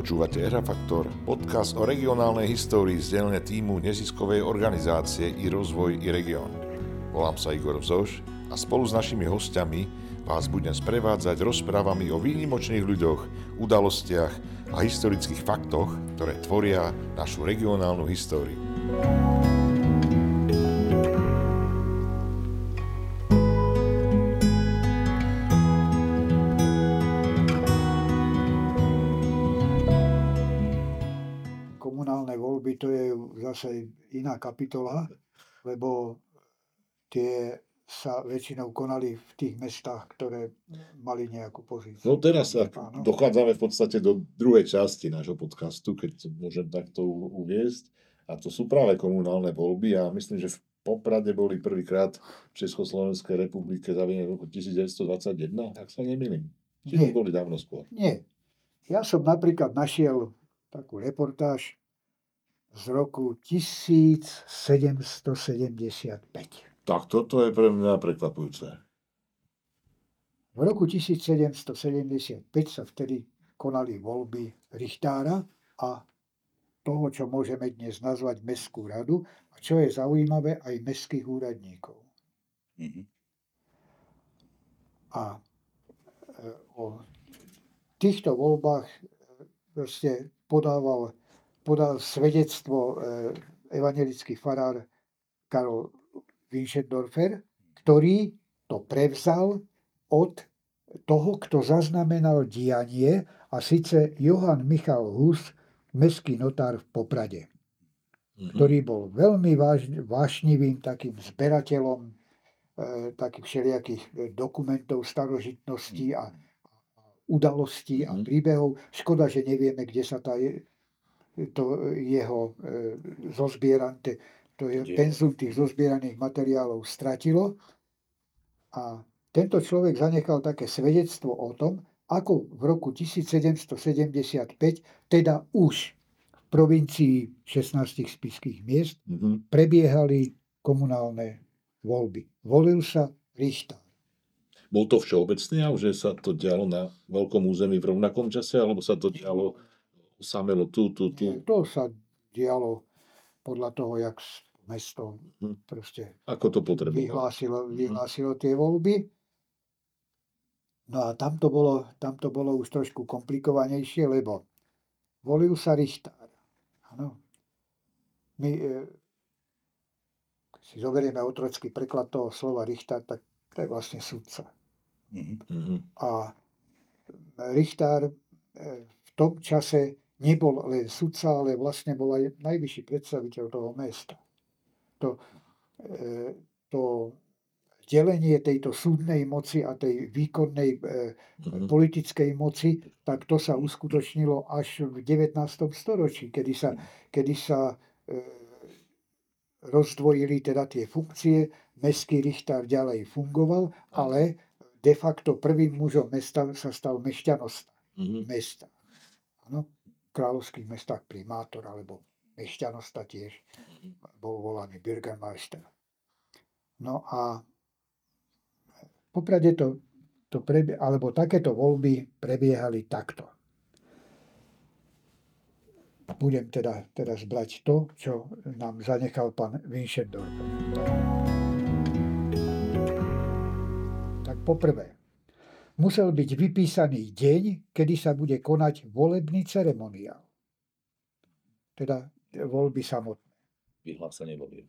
Počúvate Erafaktor, podcast o regionálnej histórii z dielne tímu neziskovej organizácie i rozvoj i región. Volám sa Igor Vzoš a spolu s našimi hostiami vás budem sprevádzať rozprávami o výnimočných ľuďoch, udalostiach a historických faktoch, ktoré tvoria našu regionálnu históriu. To je zase iná kapitola, lebo tie sa väčšinou konali v tých mestách, ktoré mali nejakú pozíciu. No teraz dochádzame v podstate do druhej časti nášho podcastu, keď môžem takto uviesť. A to sú práve komunálne voľby a myslím, že v Poprade boli prvýkrát v Československej republike zavedené v roku 1921, ak sa nemýlim. Či boli dávno skôr? Nie. Ja som napríklad našiel takú reportáž z roku 1775. Tak toto je pre mňa prekvapujúce. V roku 1775 sa vtedy konali voľby Richtára a toho, čo môžeme dnes nazvať Mestskú radu, a čo je zaujímavé, aj mestských úradníkov. A o týchto voľbách proste podal svedectvo evangelický farár Karol Winschendorfer, ktorý to prevzal od toho, kto zaznamenal dianie, a síce Johann Michal Hus, mestský notár v Poprade, ktorý bol veľmi vášnivým takým zberateľom takých všelijakých dokumentov, starožitností a udalostí a príbehov. Škoda, že nevieme, kde sa to jeho penzum tých zozbieraných materiálov stratilo. A tento človek zanechal také svedectvo o tom, ako v roku 1775, teda už v provincii 16 spišských miest, prebiehali komunálne voľby. Volil sa Richtár. Bol to všeobecný, že sa to dialo na veľkom území v rovnakom čase, alebo sa to dialo samelo tu? To sa dialo podľa toho, jak mesto proste ako to potrebovalo. Vyhlásilo tie voľby. No a tam to bolo už trošku komplikovanejšie, lebo volil sa Richtár. Áno. My keď si zoberieme otrocký preklad toho slova Richtár, tak to je vlastne sudca. A Richtár v tom čase nebol len sudca, ale vlastne bol aj najvyšší predstaviteľ toho mesta. To delenie tejto súdnej moci a tej výkonnej politickej moci, tak to sa uskutočnilo až v 19. storočí, kedy sa rozdvojili teda tie funkcie. Mestský Richtár ďalej fungoval, ale de facto prvým mužom mesta sa stal mešťanosta mesta. Áno. V kráľovských mestách primátor alebo mešťanosta tiež bol volaný Bürgermeister. No a v Poprade alebo takéto voľby prebiehali takto. Budem teda teraz brať to, čo nám zanechal pán Winschendorfer. Tak poprvé, musel byť vypísaný deň, kedy sa bude konať volebný ceremoniál. Teda voľby samotné. Vyhlásenie volieb.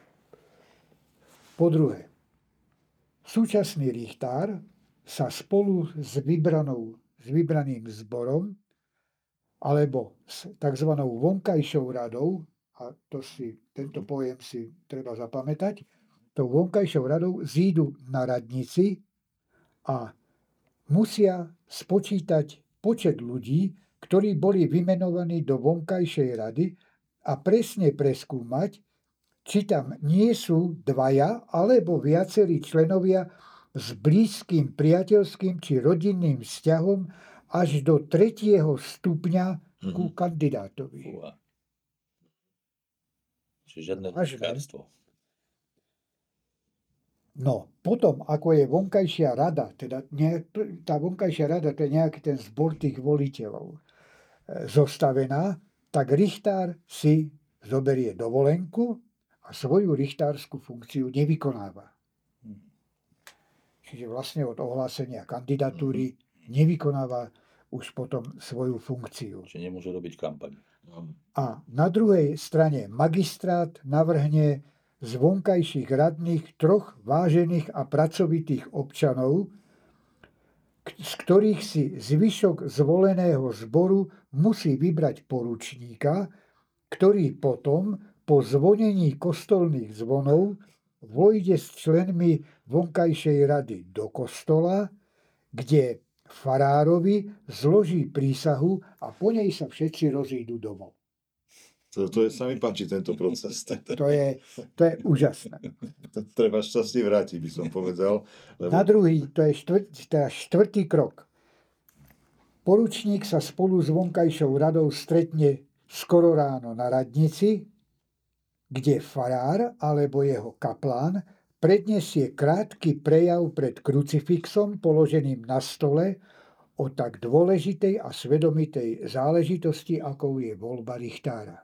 Po druhé, súčasný Richtár sa spolu s vybraným zborom alebo s tzv. Vonkajšou radou, a tento pojem si treba zapamätať, tou vonkajšou radou zídu na radnici a musia spočítať počet ľudí, ktorí boli vymenovaní do vonkajšej rady, a presne preskúmať, či tam nie sú dvaja alebo viacerí členovia s blízkym priateľským či rodinným vzťahom až do 3. stupňa ku kandidátovi. Čiže žiadne lekárstvo. No, potom, ako je vonkajšia rada, teda tá vonkajšia rada, to je nejaký ten zbor tých voliteľov. zostavená, tak richtár si zoberie dovolenku a svoju richtárskú funkciu nevykonáva. Čiže vlastne od ohlásenia kandidatúry nevykonáva už potom svoju funkciu. Čiže nemôže robiť kampaň. A na druhej strane magistrát navrhne z vonkajších radných 3 vážených a pracovitých občanov, z ktorých si zvyšok zvoleného zboru musí vybrať poručníka, ktorý potom po zvonení kostolných zvonov vojde s členmi vonkajšej rady do kostola, kde farárovi zloží prísahu a po nej sa všetci rozídu domov. To sa mi páči, tento proces. To je úžasné. Treba šťastie vrátiť, by som povedal. Lebo... Na druhý, to je štvrtý krok. Poručník sa spolu s vonkajšou radou stretne skoro ráno na radnici, kde farár alebo jeho kaplán predniesie krátky prejav pred krucifixom položeným na stole o tak dôležitej a svedomitej záležitosti, akou je voľba richtára.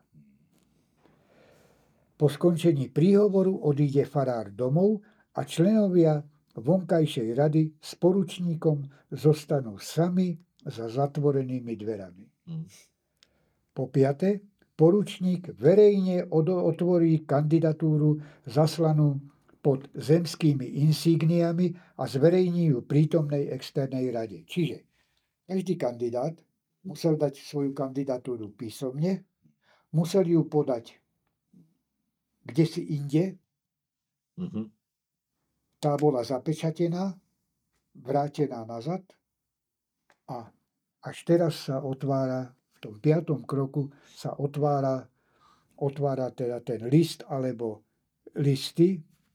Po skončení príhovoru odíde farár domov a členovia vonkajšej rady s poručníkom zostanú sami za zatvorenými dverami. Po 5. poručník verejne otvorí kandidatúru zaslanú pod zemskými insígniami a zverejní ju prítomnej externej rade. Čiže každý kandidát musel dať svoju kandidatúru písomne, musel ju podať kde si inde. Tá bola zapečatená, vrátená nazad a až teraz sa otvára, v tom 5. kroku sa otvára teda ten list alebo listy.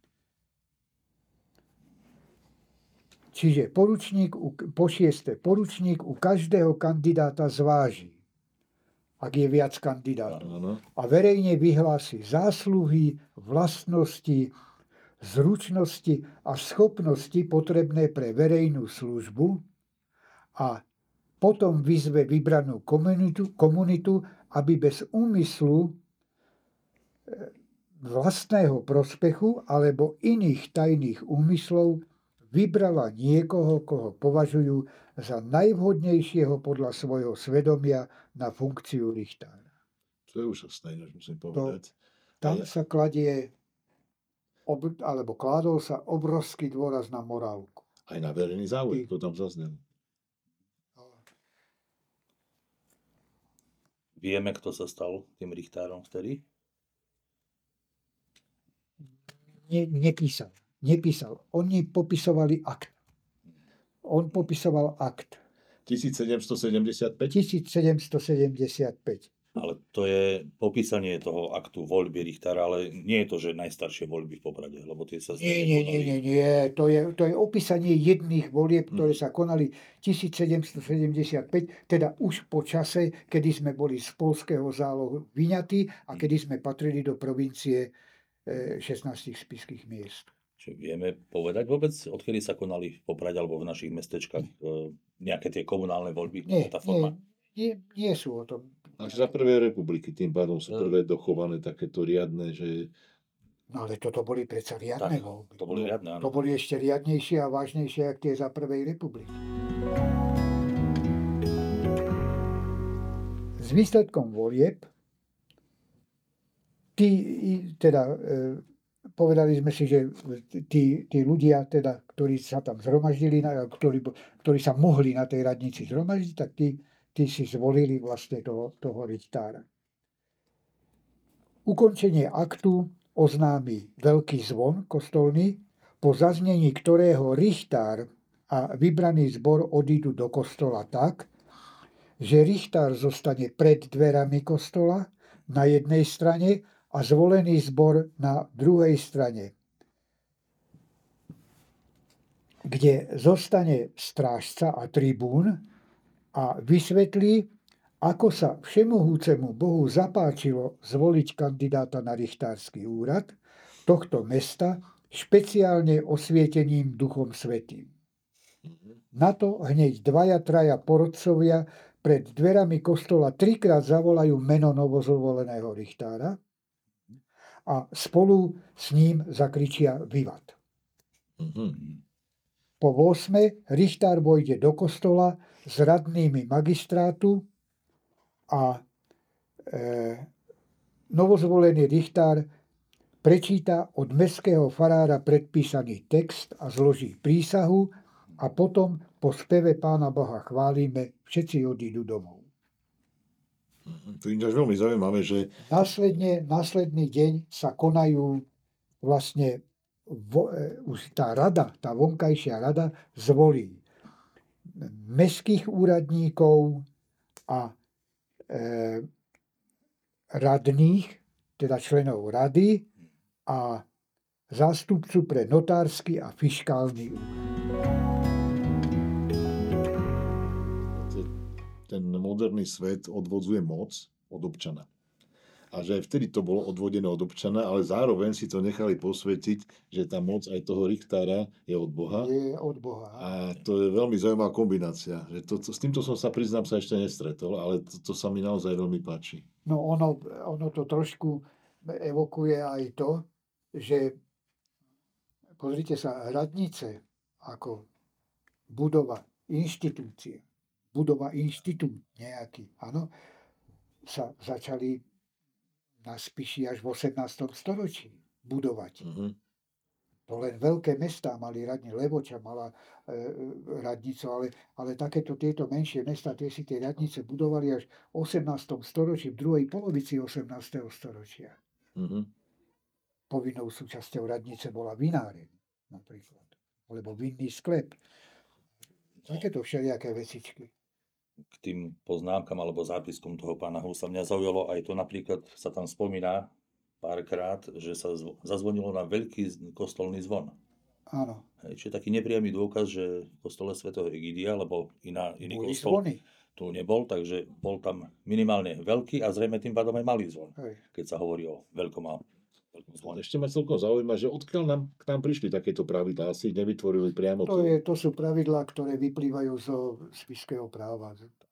Čiže po 6. poručník u každého kandidáta zváži, ak je viac kandidátov. A verejne vyhlási zásluhy, vlastnosti, zručnosti a schopnosti potrebné pre verejnú službu a potom vyzve vybranú komunitu, aby bez úmyslu vlastného prospechu alebo iných tajných úmyslov vybrala niekoho, koho považujú za najvhodnejšieho podľa svojho svedomia na funkciu richtára. To je úžasné, musím povedať. Tam sa kladie, alebo kládol sa obrovský dôraz na morálku. Aj na verejný záujem, to tam zaznel. Vieme, kto sa stal tým richtárom vtedy? Nepísal. Oni popisovali akt. On popisoval akt. 1775? 1775. Ale to je popísanie toho aktu voľby richtára, ale nie je to, že najstaršie voľby v Poprade, lebo tie sa... Nie. To je opísanie jedných volieb, ktoré sa konali 1775, teda už po čase, kedy sme boli z Poľského zálohu vyňatí a kedy sme patrili do provincie 16 spišských miest. Čiže vieme povedať vôbec, odkedy sa konali v Poprade alebo v našich mestečkách nejaké tie komunálne voľby? Nie sú o tom. Až za prvej republiky, tým pádom sú prvé dochované takéto riadne, že... No ale toto boli predsa riadne voľby. To boli riadne, áno. To boli ešte riadnejšie a vážnejšie, ako tie za prvej republiky. S výsledkom volieb povedali sme si, že tí ľudia, teda, ktorí sa tam zhromaždili, ktorí sa mohli na tej radnici zhromaždiť, tak tí si zvolili vlastne toho richtára. Ukončenie aktu oznámi veľký zvon kostolný, po zaznení ktorého richtár a vybraný zbor odídu do kostola tak, že richtár zostane pred dverami kostola na jednej strane a zvolený zbor na druhej strane, kde zostane strážca a tribún a vysvetlí, ako sa všemohúcemu Bohu zapáčilo zvoliť kandidáta na richtársky úrad tohto mesta špeciálne osvietením Duchom Svätým. Na to hneď 2-3 porodcovia pred dverami kostola 3-krát zavolajú meno novozvoleného richtára a spolu s ním zakričia Vivat. Po 8. richtár vojde do kostola s radnými magistrátu a novozvolený richtár prečíta od mestského farára predpísaný text a zloží prísahu a potom po speve Pána Boha chválime, všetci odídu domov. To je veľmi zaujímavé, že... Následný deň sa konajú vlastne už tá rada, tá vonkajšia rada zvolí mestských úradníkov a radných, teda členov rady a zástupcu pre notársky a fiškálny úrad. Ten moderný svet odvodzuje moc od občana. A že aj vtedy to bolo odvodené od občana, ale zároveň si to nechali posvetiť, že tá moc aj toho richtára je od Boha. Je od Boha. A to je veľmi zaujímavá kombinácia. Že s týmto som sa, priznám sa, ešte nestretol, ale to sa mi naozaj veľmi páči. No ono to trošku evokuje aj to, že pozrite sa, radnice ako budova inštitúcie, budova inštitút nejaký, áno, sa začali na Spiši až v 18. storočí budovať. To len veľké mestá mali radni, Levoča mala radnicu, ale takéto tieto menšie mestá, tie si tie radnice budovali až v 18. storočí, v druhej polovici 18. storočia. Povinnou súčasťou radnice bola vináreň napríklad, alebo vinný sklep. Takéto všelijaké vecičky. K tým poznámkam alebo zápiskom toho pána Husa mňa zaujalo aj to, napríklad sa tam spomína párkrát, že sa zazvonilo na veľký kostolný zvon. Áno. Čiže taký nepriamy dôkaz, že v kostole svätého Egidia, alebo iný kostol zvony tu nebol, takže bol tam minimálne veľký a zrejme tým pádom aj malý zvon, Hej. keď sa hovorí o veľkom zvone. Ešte ma celkom zaujíma, že odkiaľ k nám prišli takéto pravidlá, asi ich nevytvorili priamo To sú pravidlá, ktoré vyplývajú zo spišského práva.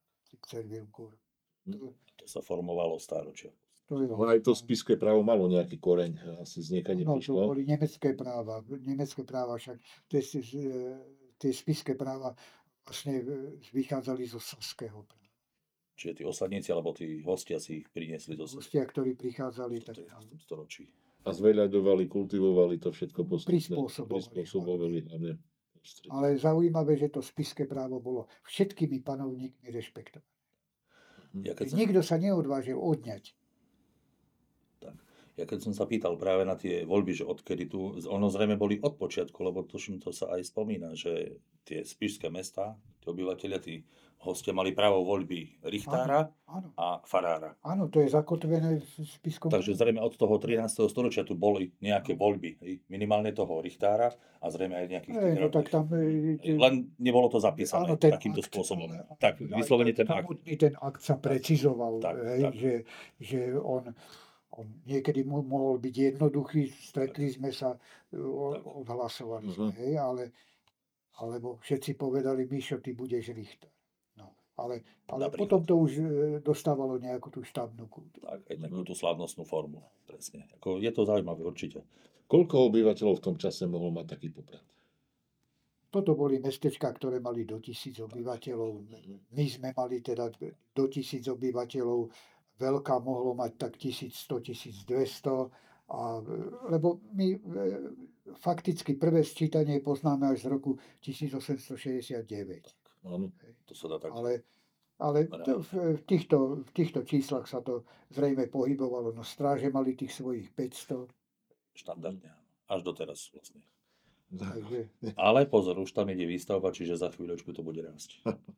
To sa formovalo stáročia. Aj to spišské právo malo nejaký koreň, asi z niekaď to prišlo. boli nemecké práva. Nemecké práva však, tie spišské práva vlastne vychádzali zo saského práva. Čiže tí osadníci alebo tí hostia si ich priniesli do Hostia, ktorí prichádzali, tak storočí. A zveľaďovali, kultivovali to všetko prispôsobovali. Ale zaujímavé, že to spišské právo bolo všetkými panovníkmi rešpektované. Nikto sa neodvážil odňať. Ja keď som sa pýtal práve na tie voľby, že odkedy tu, ono zrejme boli od počiatku, lebo tuším, to sa aj spomína, že tie spišské mestá, tí obyvateľia, tí hostia mali právo voľby richtára a farára. Áno, to je zakotvené v spiskom. Takže zrejme od toho 13. storočia tu boli nejaké voľby, minimálne toho richtára a zrejme aj nejakých tých tak tam, len nebolo to zapísané takýmto spôsobom. Tak, vyslovene ten akt. Ten akt sa precizoval, tak. že on niekedy mohol byť jednoduchý, stretli sme sa, odhlasovali sme, alebo všetci povedali, Mišo, ty budeš richtár. No, ale potom to už dostávalo nejakú tú štábnu kultúru. Tak, aj takú tú slávnostnú formu, presne. Je to zaujímavé, určite. Koľko obyvateľov v tom čase mohol mať taký Poprad? Toto boli mestečká, ktoré mali do 1000 obyvateľov. My sme mali teda do 1000 obyvateľov. Veľká mohlo mať tak 1100, 1200, lebo my fakticky prvé sčítanie poznáme až z roku 1869. Áno, to sa dá tak. Ale v týchto číslach sa to zrejme pohybovalo. No stráže mali tých svojich 500. Štandardne, až doteraz vlastne. Takže... Ale pozor, už tam ide výstavba, čiže za chvíľočku to bude rásť.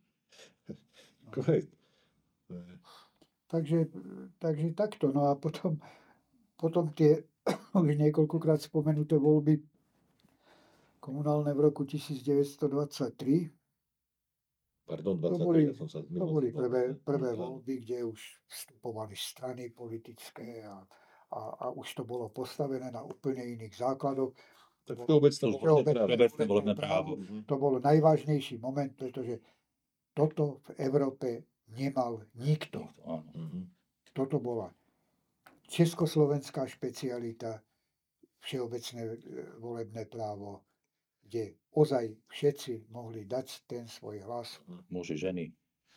Takže takto. No a potom tie už niekoľkokrát spomenuté voľby komunálne v roku 1923. Pardon, 23. To boli prvé voľby, kde už vstupovali strany politické a už to bolo postavené na úplne iných základoch. Tak všeobecné volebné právo. To bol najvážnejší moment, pretože toto v Európe nemal nikto. Áno. Toto bola československá špecialita, všeobecné volebné právo, kde ozaj všetci mohli dať ten svoj hlas. Muži, ženy.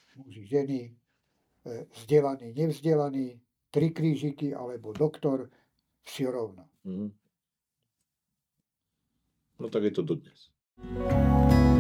Vzdelaný, nevzdelaný, 3 krížiky alebo doktor, vsi rovno. No tak je to dodnes.